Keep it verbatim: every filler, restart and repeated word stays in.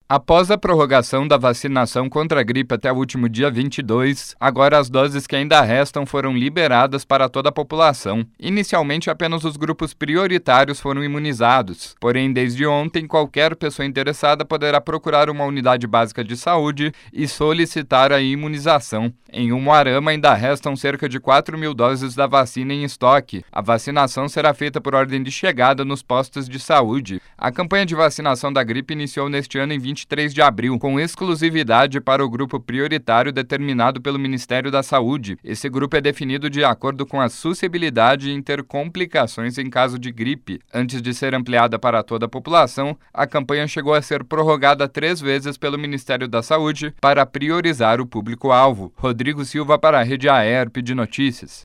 Após a prorrogação da vacinação contra a gripe até o último dia vinte e dois, agora as doses que ainda restam foram liberadas para toda a população. Inicialmente, apenas os grupos prioritários foram imunizados. Porém, desde ontem, qualquer pessoa interessada poderá procurar uma unidade básica de saúde e solicitar a imunização. Em Umuarama, ainda restam cerca de quatro mil doses da vacina em estoque. A vacinação será feita por ordem de chegada nos postos de saúde. A campanha de vacinação da gripe iniciou neste ano em vinte e três de abril, com exclusividade para o grupo prioritário determinado pelo Ministério da Saúde. Esse grupo é definido de acordo com a suscetibilidade em ter complicações em caso de gripe. Antes de ser ampliada para toda a população, a campanha chegou a ser prorrogada três vezes pelo Ministério da Saúde para priorizar o público-alvo. Rodrigo Silva para a Rede A E R P de Notícias.